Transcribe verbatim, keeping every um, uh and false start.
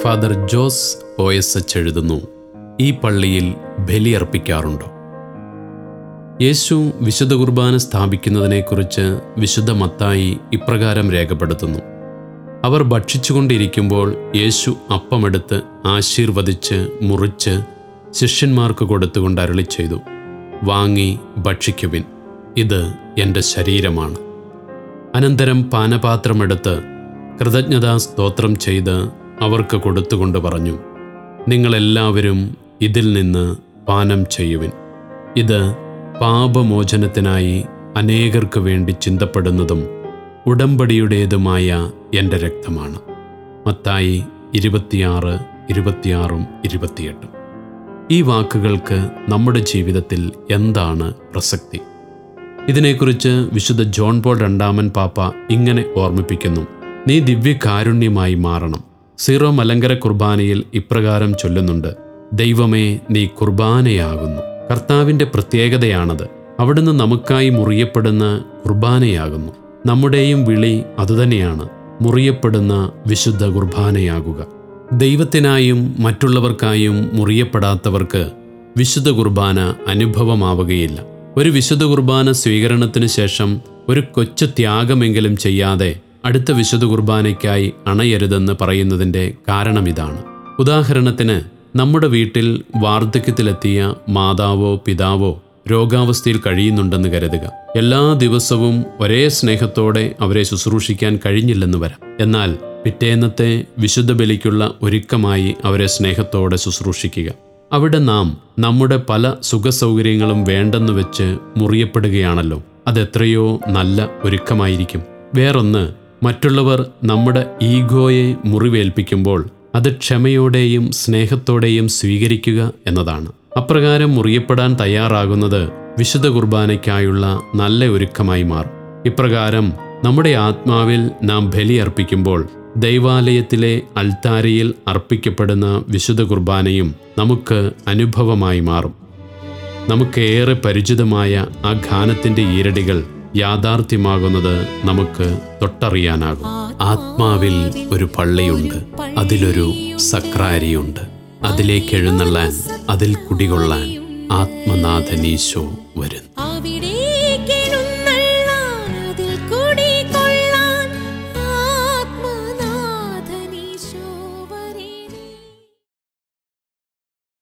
Father Jose O S H എഴുതുന്നു, ഈ പള്ളിയിൽ ബലിയർപ്പിക്കാറുണ്ടോ? യേശു വിശുദ്ധ കുർബാന സ്ഥാപിക്കുന്നതിനെക്കുറിച്ച് വിശുദ്ധ മത്തായി ഇപ്രകാരം രേഖപ്പെടുത്തുന്നു. അവർ ഭക്ഷിച്ചുകൊണ്ടിരിക്കുമ്പോൾ യേശു അപ്പമെടുത്ത് ആശീർവദിച്ച് മുറിച്ച് ശിഷ്യന്മാർക്ക് കൊടുത്തുകൊണ്ട് അരുളി ചെയ്തു, വാങ്ങി ഭക്ഷിക്കുവിൻ, ഇത് എൻ്റെ ശരീരമാണ്. അനന്തരം പാനപാത്രമെടുത്ത് കൃതജ്ഞതാ സ്തോത്രം ചെയ്ത് അവർക്ക് കൊടുത്തുകൊണ്ട് പറഞ്ഞു, നിങ്ങളെല്ലാവരും ഇതിൽ നിന്ന് പാനം ചെയ്യുവിൻ, ഇത് പാപമോചനത്തിനായി അനേകർക്ക് വേണ്ടി ചിന്തപ്പെടുന്നതും ഉടമ്പടിയുടേതുമായ എൻ്റെ രക്തമാണ്. മത്തായി ഇരുപത്തിയാറ് ഇരുപത്തിയാറും ഇരുപത്തിയെട്ടും. ഈ വാക്കുകൾക്ക് നമ്മുടെ ജീവിതത്തിൽ എന്താണ് പ്രസക്തി? ഇതിനെക്കുറിച്ച് വിശുദ്ധ ജോൺ പോൾ രണ്ടാമൻ പാപ്പ ഇങ്ങനെ ഓർമ്മിപ്പിക്കുന്നു, നീ ദിവ്യകാരുണ്യമായി മാറണം. സീറോ മലങ്കര കുർബാനയിൽ ഇപ്രകാരം ചൊല്ലുന്നുണ്ട്, ദൈവമേ നീ കുർബാനയാകുന്നു. കർത്താവിൻ്റെ പ്രത്യേകതയാണത്. അവിടുന്ന് നമുക്കായി മുറിയപ്പെടുന്ന കുർബാനയാകുന്നു. നമ്മുടെയും വിളി അതുതന്നെയാണ്, മുറിയപ്പെടുന്ന വിശുദ്ധ കുർബാനയാകുക. ദൈവത്തിനായും മറ്റുള്ളവർക്കായും മുറിയപ്പെടാത്തവർക്ക് വിശുദ്ധ കുർബാന അനുഭവമാവുകയില്ല. ഒരു വിശുദ്ധ കുർബാന സ്വീകരണത്തിന് ശേഷം ഒരു കൊച്ചു ത്യാഗമെങ്കിലും ചെയ്യാതെ അടുത്ത വിശുദ്ധ കുർബാനയ്ക്കായി അണയരുതെന്ന് പറയുന്നതിൻ്റെ കാരണമിതാണ്. ഉദാഹരണത്തിന്, നമ്മുടെ വീട്ടിൽ വാർദ്ധക്യത്തിലെത്തിയ മാതാവോ പിതാവോ രോഗാവസ്ഥയിൽ കഴിയുന്നുണ്ടെന്ന് കരുതുക. എല്ലാ ദിവസവും ഒരേ സ്നേഹത്തോടെ അവരെ ശുശ്രൂഷിക്കാൻ കഴിഞ്ഞില്ലെന്ന് വരാം. എന്നാൽ പിറ്റേന്നത്തെ വിശുദ്ധ ബലിക്കുള്ള ഒരുക്കമായി അവരെ സ്നേഹത്തോടെ ശുശ്രൂഷിക്കുക. അവിടെ നാം നമ്മുടെ പല സുഖസൗകര്യങ്ങളും വേണ്ടെന്ന് വെച്ച് മുറിയപ്പെടുകയാണല്ലോ. അതെത്രയോ നല്ല ഒരുക്കമായിരിക്കും. വേറൊന്ന്, മറ്റുള്ളവർ നമ്മുടെ ഈഗോയെ മുറിവേൽപ്പിക്കുമ്പോൾ അത് ക്ഷമയോടെയും സ്നേഹത്തോടെയും സ്വീകരിക്കുക എന്നതാണ്. അപ്രകാരം മുറിയപ്പെടാൻ തയ്യാറാകുന്നത് വിശുദ്ധ കുർബാനയ്ക്കായുള്ള നല്ല ഒരുക്കമായി മാറും. ഇപ്രകാരം നമ്മുടെ ആത്മാവിൽ നാം ബലിയർപ്പിക്കുമ്പോൾ ദൈവാലയത്തിലെ അൾത്താരയിൽ അർപ്പിക്കപ്പെടുന്ന വിശുദ്ധ കുർബാനയും നമുക്ക് അനുഭവമായി മാറും. നമുക്കേറെ പരിചിതമായ ആ ഗാനത്തിൻ്റെ ഈരടികൾ യാഥാർത്ഥ്യമാകുന്നത് നമുക്ക് തൊട്ടറിയാനാകും. ആത്മാവിൽ ഒരു പള്ളിയുണ്ട്, അതിലൊരു സക്രാരിയുണ്ട്. അതിലേക്ക് എഴുന്നള്ളാൻ, അതിൽ കുടികൊള്ളാൻ ആത്മനാഥനീശോ വരുന്നു.